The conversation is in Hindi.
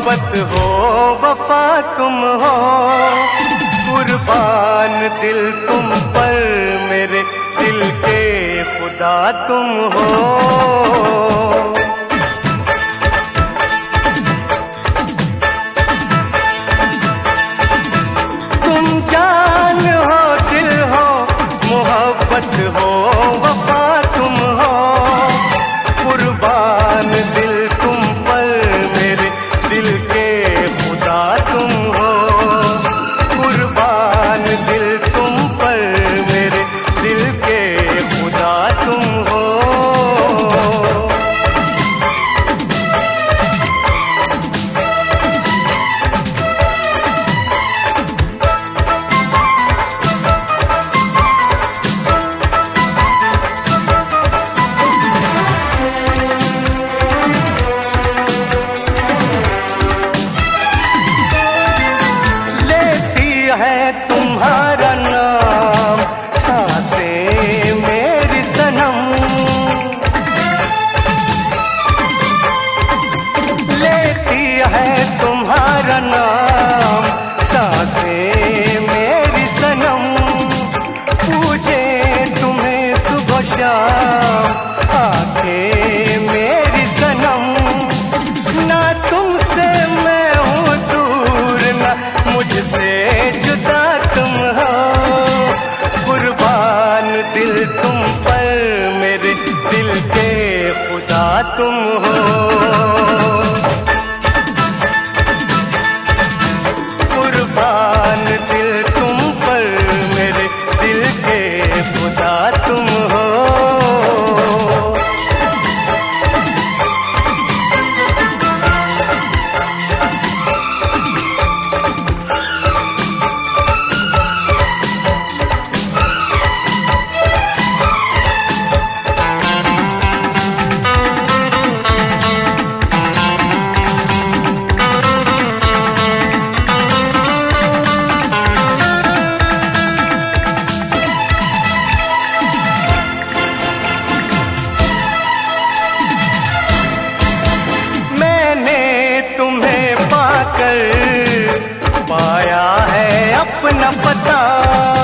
मोहब्बत हो वफा तुम हो, कुर्बान दिल तुम पर मेरे दिल के खुदा तुम हो। तुम जान हो दिल हो मोहब्बत हो वफा तुम हो, कुर्बान दिल तुम पर मेरे दिल के खुदा तुम हो, कुर्बान दिल तुम पर मेरे दिल के खुदा तुम हो। है तुम्हारा नाम सांसें मेरी सनम, लेती है तुम्हारा नाम सांसें मेरी सनम, पूछे तुम्हें सुबह शाम आंखें मेरी सनम, ना तुमसे मैं हूँ दूर ना मुझसे जुदा तुम हो, कुर्बान दिल तुम पर मेरे दिल के खुदा तुम हो, कुर्बान दिल तुम पर मेरे दिल के खुदा तुम हो। तुम्हें पाकर पाया है अपना पता,